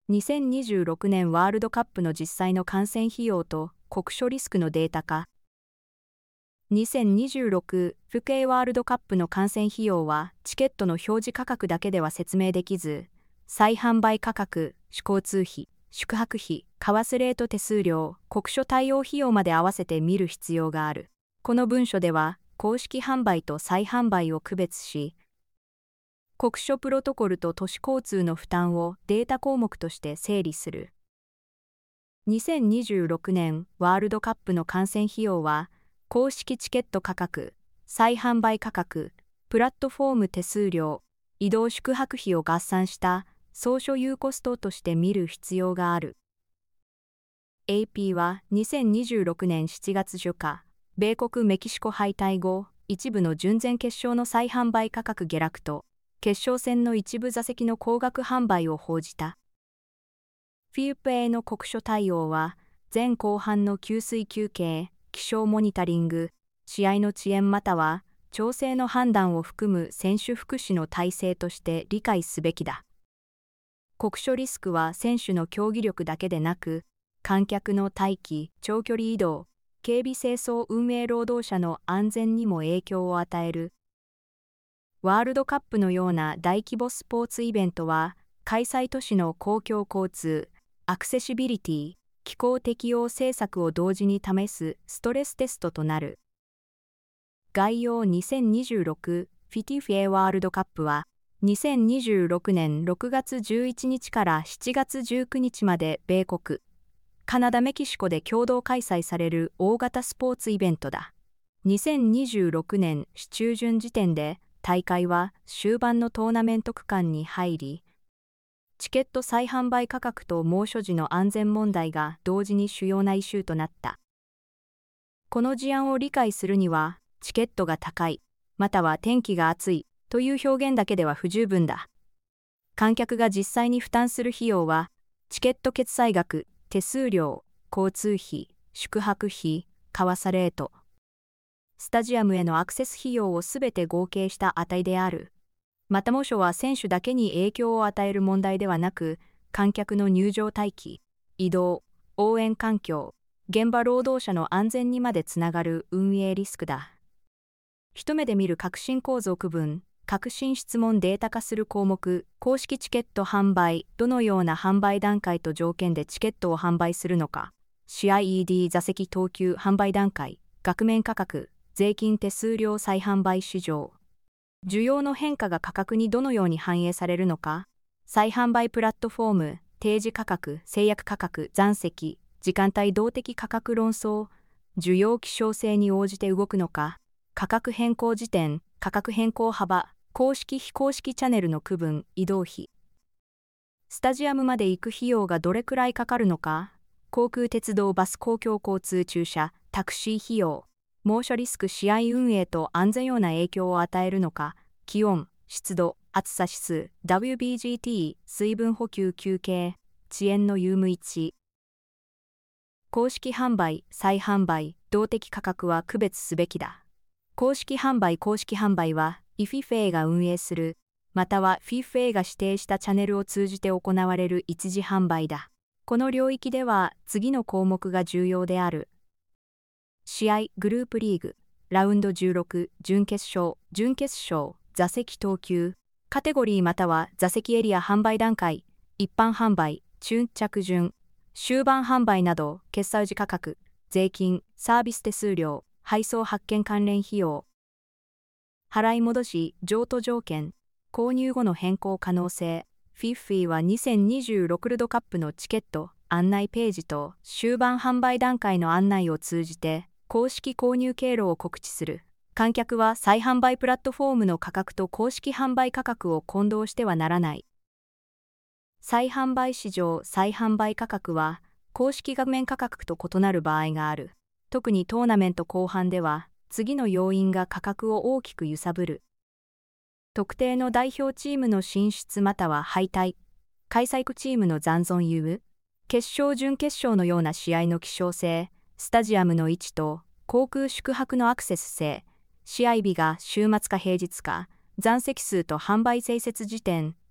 2026年ワールドカップの実際の観戦費用と酷暑リスクのデータ化。2026FA ワールドカップの観戦費用はチケットの表示価格だけでは説明できず、再販売価格、交通費、宿泊費、為替レート手数料、酷暑対応費用まで合わせて見る必要がある。この文書では、公式販売と再販売を区別し、酷暑プロトコルと都市交通の負担をデータ項目として整理する。2026年ワールドカップの観戦費用は、公式チケット価格、再販売価格、プラットフォーム手数料、移動宿泊費を合算した総所有コストとして見る必要がある。AP は2026年7月初夏、米国メキシコ敗退後、一部の準々決勝の再販売価格下落と、決勝戦の一部座席の高額販売を報じた。FIFA の酷暑対応は、前後半の給水休憩、気象モニタリング、試合の遅延または調整の判断を含む選手福祉の体制として理解すべきだ。酷暑リスクは選手の競技力だけでなく、観客の待機、長距離移動、警備清掃運営労働者の安全にも影響を与える。ワールドカップのような大規模スポーツイベントは、開催都市の公共交通、アクセシビリティ、気候適応政策を同時に試すストレステストとなる。概要2026FIFAワールドカップは、2026年6月11日から7月19日まで米国、カナダ・メキシコで共同開催される大型スポーツイベントだ。2026年中旬時点で、大会は終盤のトーナメント区間に入り、チケット再販売価格と猛暑時の安全問題が同時に主要なイシューとなった。この事案を理解するには、チケットが高い、または天気が暑いという表現だけでは不十分だ。観客が実際に負担する費用は、チケット決済額、手数料、交通費、宿泊費、為替レート、スタジアムへのアクセス費用をすべて合計した値である。また猛暑は選手だけに影響を与える問題ではなく、観客の入場待機、移動、応援環境、現場労働者の安全にまでつながる運営リスクだ。一目で見る革新構造区分、革新質問データ化する項目、公式チケット販売、どのような販売段階と条件でチケットを販売するのか、試合 ED 座席等級販売段階、額面価格、税金手数料再販売市場。需要の変化が価格にどのように反映されるのか、再販売プラットフォーム、提示価格、制約価格、残席、時間帯動的価格論争、需要希少性に応じて動くのか、価格変更時点、価格変更幅、公式非公式チャンネルの区分、移動費。スタジアムまで行く費用がどれくらいかかるのか、航空鉄道バス公共交通駐車、タクシー費用。猛暑リスク試合運営と安全ような影響を与えるのか、気温、湿度、暑さ指数、WBGT、水分補給休憩、遅延の有無1。公式販売、再販売、動的価格は区別すべきだ。公式販売は、FIFA が運営する、または FIFA が指定したチャンネルを通じて行われる一次販売だ。この領域では次の項目が重要である。試合、グループリーグ、ラウンド16、準決勝、座席等級、カテゴリーまたは座席エリア販売段階、一般販売、中着順、終盤販売など、決済時価格、税金、サービス手数料、配送発券関連費用。払い戻し、譲渡条件、購入後の変更可能性。FIFA は2026ワールドカップのチケット、案内ページと終盤販売段階の案内を通じて、公式購入経路を告知する。観客は再販売プラットフォームの価格と公式販売価格を混同してはならない。再販売市場再販売価格は公式画面価格と異なる場合がある。特にトーナメント後半では次の要因が価格を大きく揺さぶる。特定の代表チームの進出または敗退、開催国チームの残存有無、決勝準決勝のような試合の希少性、スタジアムの位置と航空宿泊のアクセス性、試合日が週末か平日か、残席数と販売併設時点、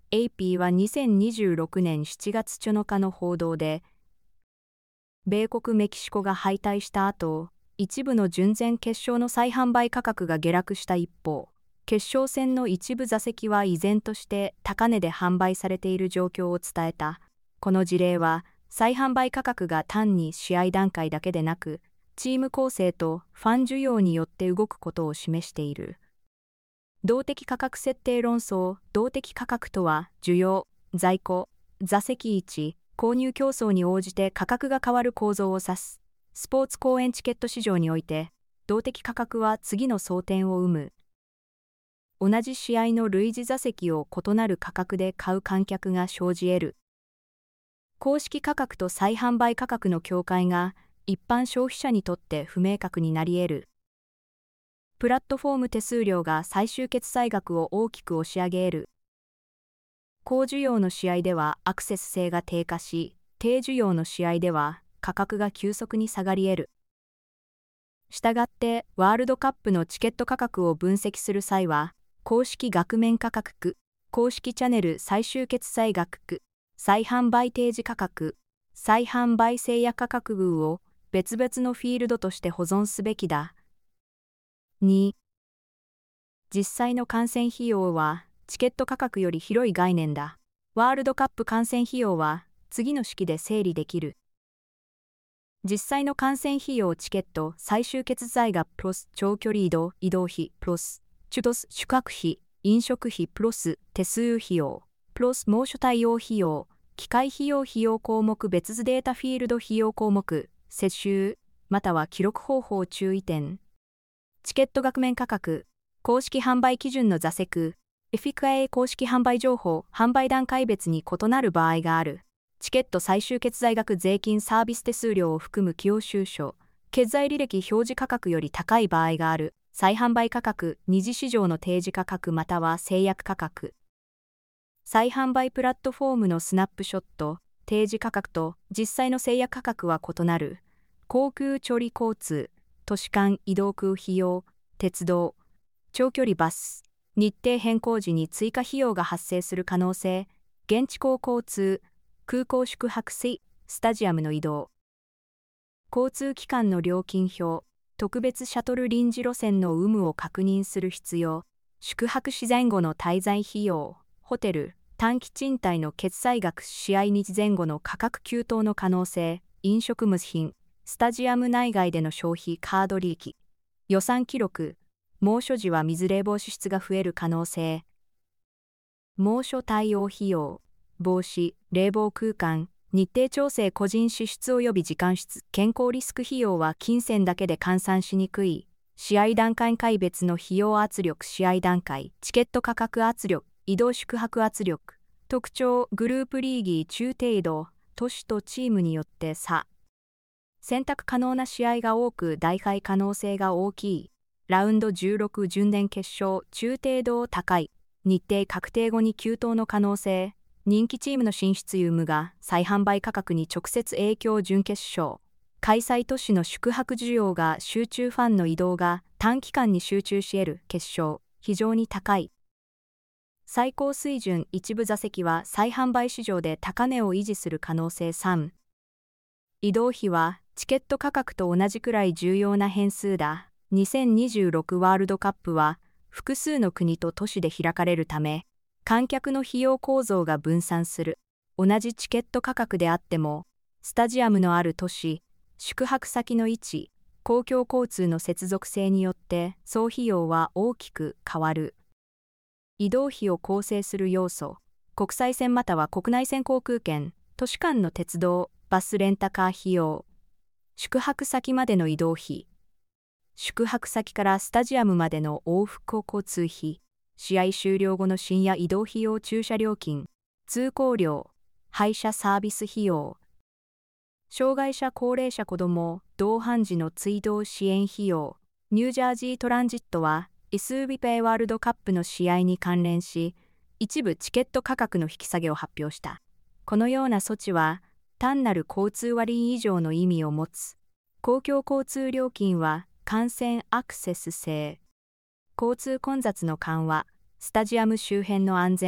AP は2026年7月7日の報道で、米国メキシコが敗退した後、一部の準々決勝の再販売価格が下落した一方、決勝戦の一部座席は依然として高値で販売されている状況を伝えた。この事例は、再販売価格が単に試合段階だけでなく、チーム構成とファン需要によって動くことを示している。動的価格設定論争。動的価格とは、需要、在庫、座席位置、購入競争に応じて価格が変わる構造を指す。スポーツ公演チケット市場において、動的価格は次の争点を生む。同じ試合の類似座席を異なる価格で買う観客が生じ得る。公式価格と再販売価格の境界が一般消費者にとって不明確になり得る。プラットフォーム手数料が最終決済額を大きく押し上げ得る。高需要の試合ではアクセス性が低下し、低需要の試合では価格が急速に下がり得る。したがって、ワールドカップのチケット価格を分析する際は、公式額面価格区、公式チャンネル最終決済額区、再販売提示価格、再販売制約価格群を別々のフィールドとして保存すべきだ。2. 実際の観戦費用はチケット価格より広い概念だ。ワールドカップ観戦費用は次の式で整理できる。実際の観戦費用チケット最終決済額プラス長距離移動費プラス宿泊費、飲食費プラス手数費用プラス猛暑対応費用、機械費用項目別図データフィールド費用項目、接収、または記録方法注意点。チケット額面価格、公式販売基準の座席、FICA 公式販売情報、販売段階別に異なる場合がある。チケット最終決済額税金サービス手数料を含む寄与収書、決済履歴表示価格より高い場合がある。再販売価格、二次市場の提示価格または制約価格。再販売プラットフォームのスナップショット、提示価格と実際の制約価格は異なる。航空距離交通、都市間移動空費用、鉄道、長距離バス、日程変更時に追加費用が発生する可能性、現地港交通、空港宿泊費、スタジアムの移動。交通機関の料金表、特別シャトル臨時路線の有無を確認する必要、宿泊時前後の滞在費用、ホテル、短期賃貸の決済額試合日前後の価格急騰の可能性、飲食物品、スタジアム内外での消費カード利益、予算記録、猛暑時は水冷房支出が増える可能性。猛暑対応費用、防止、冷房空間、日程調整個人支出及び時間室、健康リスク費用は金銭だけで換算しにくい。試合段階別別の費用圧力試合段階、チケット価格圧力、移動宿泊圧力、特徴、グループリーギー中程度、都市とチームによって差。選択可能な試合が多く大敗可能性が大きい。ラウンド16準々決勝、中程度高い。日程確定後に急騰の可能性。人気チームの進出有無が再販売価格に直接影響準決勝。開催都市の宿泊需要が集中ファンの移動が短期間に集中し得る決勝。非常に高い。最高水準一部座席は再販売市場で高値を維持する可能性3。移動費はチケット価格と同じくらい重要な変数だ。2026ワールドカップは複数の国と都市で開かれるため、観客の費用構造が分散する。同じチケット価格であっても、スタジアムのある都市、宿泊先の位置、公共交通の接続性によって総費用は大きく変わる。移動費を構成する要素、国際線または国内線航空券、都市間の鉄道、バスレンタカー費用、宿泊先までの移動費、宿泊先からスタジアムまでの往復交通費、試合終了後の深夜移動費用駐車料金、通行料、配車サービス費用、障害者高齢者子ども同伴時の追悼支援費用、ニュージャージートランジットは、SVP ワールドカップの試合に関連し、一部チケット価格の引き下げを発表した。このような措置は、単なる交通割以上の意味を持つ。公共交通料金は、観戦アクセス制。交通混雑の緩和、スタジアム周辺の安全、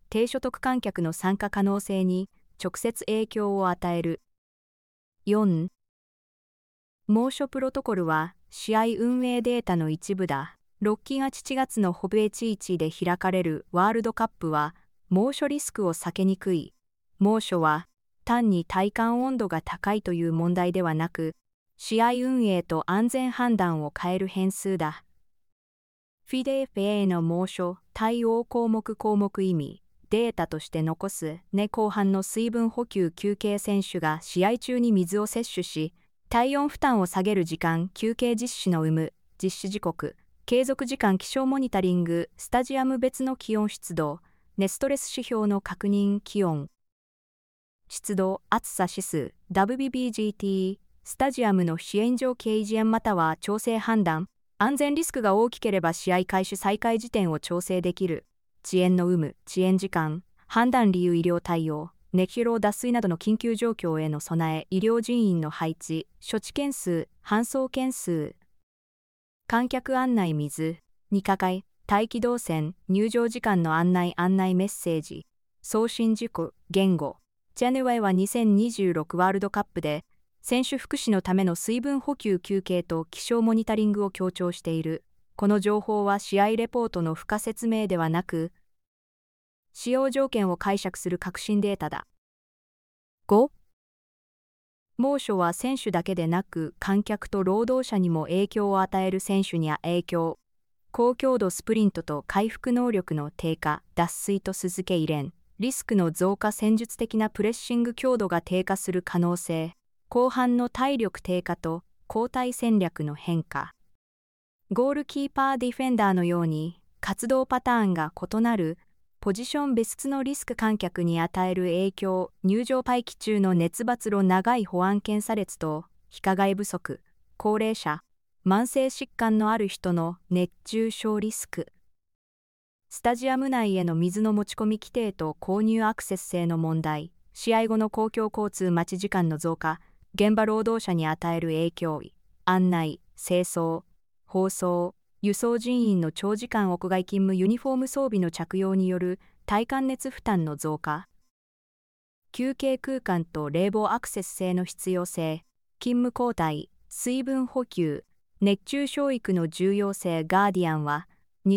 低所得観客の参加可能性に直接影響を与える。4. 猛暑プロトコルは試合運営データの一部だ。6期が7月の北米地域で開かれるワールドカップは猛暑リスクを避けにくい。猛暑は単に体感温度が高いという問題ではなく、試合運営と安全判断を変える変数だ。FIDE-FA の猛暑対応項目意味、データとして残す後半の水分補給休憩選手が試合中に水を摂取し、体温負担を下げる時間休憩実施の有無、実施時刻、継続時間気象モニタリング、スタジアム別の気温湿度、ストレス指標の確認気温、湿度、暑さ指数、WBBGT、スタジアムの支援上掲示または調整判断、安全リスクが大きければ試合開始再開時点を調整できる。遅延の有無、遅延時間、判断理由医療対応、熱疲労脱水などの緊急状況への備え、医療人員の配置、処置件数、搬送件数。観客案内水、2課会、待機動線、入場時間の案内メッセージ、送信事項、言語。ジャヌワイは2026ワールドカップで、選手福祉のための水分補給休憩と気象モニタリングを強調している。この情報は試合レポートの付加説明ではなく、使用条件を解釈する革新データだ。5. 猛暑は選手だけでなく観客と労働者にも影響を与える。選手には影響。高強度スプリントと回復能力の低下、脱水と鈴気入れん、リスクの増加。戦術的なプレッシング強度が低下する可能性。後半の体力低下と交代戦略の変化。ゴールキーパーディフェンダーのように活動パターンが異なるポジション別のリスク。観客に与える影響。入場待機中の熱抜路、長い保安検査列と日課外不足。高齢者、慢性疾患のある人の熱中症リスク。スタジアム内への水の持ち込み規定と購入アクセス性の問題。試合後の公共交通待ち時間の増加。現場労働者に与える影響。案内、清掃、包装、輸送人員の長時間屋外勤務。ユニフォーム装備の着用による体感熱負担の増加。休憩空間と冷房アクセス性の必要性。勤務交代、水分補給、熱中症育の重要性。ガーディアンは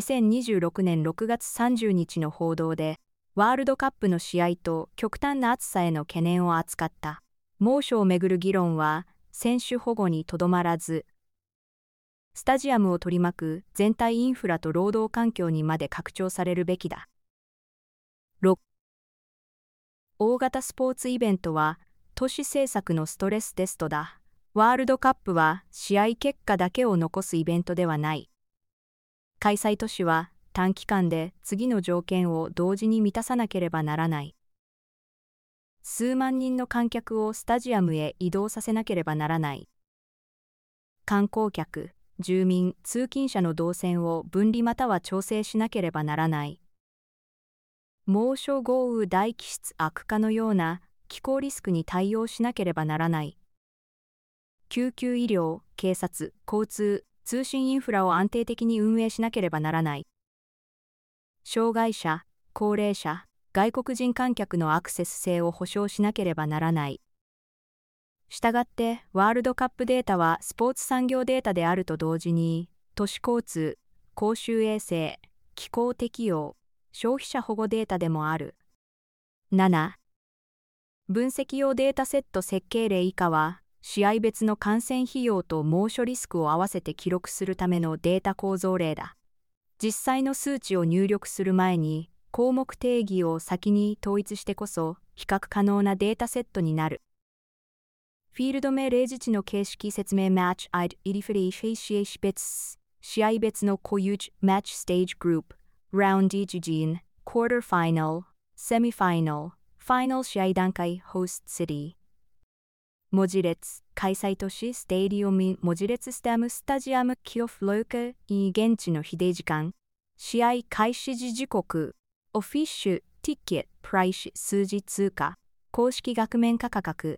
2026年6月30日の報道で、ワールドカップの試合と極端な暑さへの懸念を扱った。猛暑をめぐる議論は選手保護にとどまらず、スタジアムを取り巻く全体インフラと労働環境にまで拡張されるべきだ。6. 大型スポーツイベントは都市政策のストレステストだ。ワールドカップは試合結果だけを残すイベントではない。開催都市は短期間で次の条件を同時に満たさなければならない。数万人の観客をスタジアムへ移動させなければならない。観光客、住民、通勤者の動線を分離または調整しなければならない。猛暑、豪雨、大気質悪化のような気候リスクに対応しなければならない。救急医療、警察、交通、通信インフラを安定的に運営しなければならない。障害者、高齢者、外国人観客のアクセス性を保障しなければならない。したがって、ワールドカップデータはスポーツ産業データであると同時に、都市交通、公衆衛生、気候適用、消費者保護データでもある。7. 分析用データセット設計例以下は、試合別の感染費用と猛暑リスクを合わせて記録するためのデータ構造例だ。実際の数値を入力する前に、項目定義を先に統一してこそ、比較可能なデータセットになる。フィールド名例示値の形式説明 Match Identification 別試合別の固有値 Match Stage Group Round each Gene Quarter Final Semi-Final Final 試合段階 Host City 文字列開催都市ステディオミ文字列スタムスタジアムキオフローカ現地の比例時間試合開始時時刻オフィッシュティッケットプライス数字通貨公式額面価格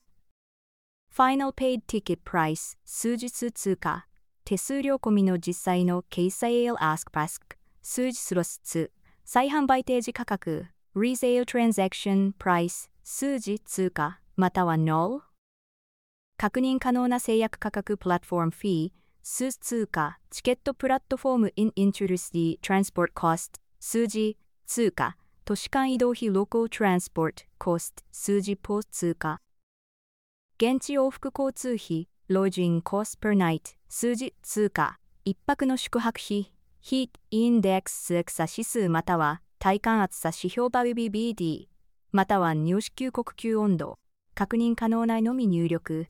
Final Paid Ticket Price 数日通貨手数料込みの実際の掲載 Ask Pask 数字スロス2再販売提示価格 Resale Transaction Price 数字通貨または Null 確認可能な制約価格プラットフォームフィー数通貨チケットプラットフォーム in Intrusty Transport Cost 数字通貨都市間移動費 Local Transport Cost 数字ポス通貨現地往復交通費 Lodging Cost per Night 数字通貨一泊の宿泊費 Heat Index 数差指数または体感暑さ指標 WBBD または入手級国級温度確認可能なのみ入力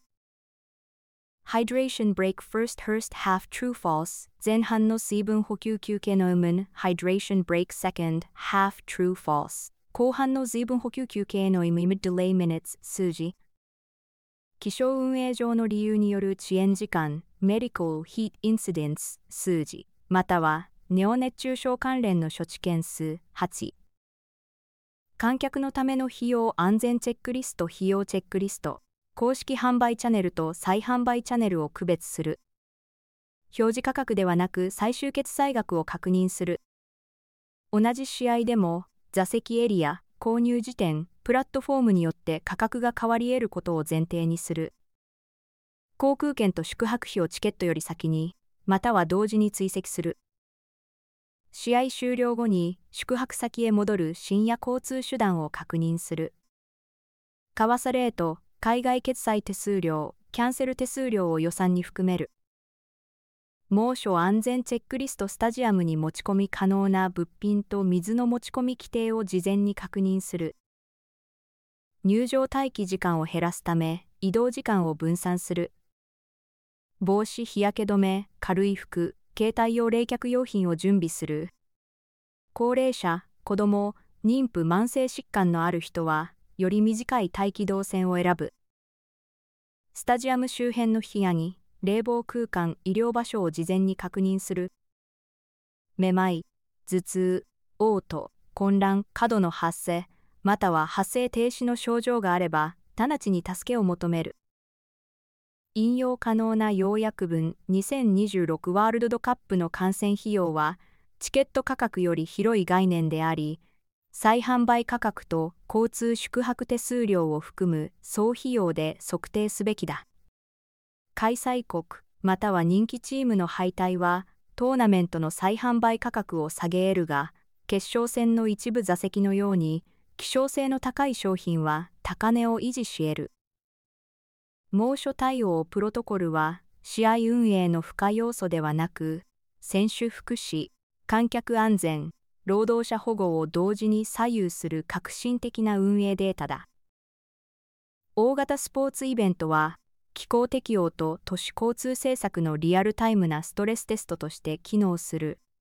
Hydration break first half true false 前半の水分補給休憩の有無 Hydration break second half true false 後半の水分補給休憩の有無 delay minutes 数字気象運営上の理由による遅延時間 Medical heat incidents 数字またはネオ熱中症関連の処置件数8観客のための費用安全チェックリスト費用チェックリスト公式販売チャンネルと再販売チャンネルを区別する。表示価格ではなく最終決済額を確認する。同じ試合でも座席エリア、購入時点、プラットフォームによって価格が変わり得ることを前提にする。航空券と宿泊費をチケットより先に、または同時に追跡する。試合終了後に宿泊先へ戻る深夜交通手段を確認する。為替レート、海外決済手数料、キャンセル手数料を予算に含める。猛暑安全チェックリストスタジアムに持ち込み可能な物品と水の持ち込み規定を事前に確認する。入場待機時間を減らすため、移動時間を分散する。帽子日焼け止め、軽い服、携帯用冷却用品を準備する。高齢者、子供、妊婦慢性疾患のある人は、より短い待機動線を選ぶ。スタジアム周辺の部屋に冷房空間、医療場所を事前に確認する。めまい、頭痛、嘔吐、混乱、過度の発生、または発生停止の症状があれば、直ちに助けを求める。引用可能な要約文2026ワールドカップの観戦費用は、チケット価格より広い概念であり、再販売価格と交通宿泊手数料を含む総費用で測定すべきだ。開催国または人気チームの敗退はトーナメントの再販売価格を下げ得るが、決勝戦の一部座席のように希少性の高い商品は高値を維持し得る。猛暑対応プロトコルは試合運営の付加要素ではなく、選手福祉、観客安全、労働者保護を同時に左右する革新的な運営データだ。大型スポーツイベントは、気候適応と都市交通政策のリアルタイムなストレステストとして機能する。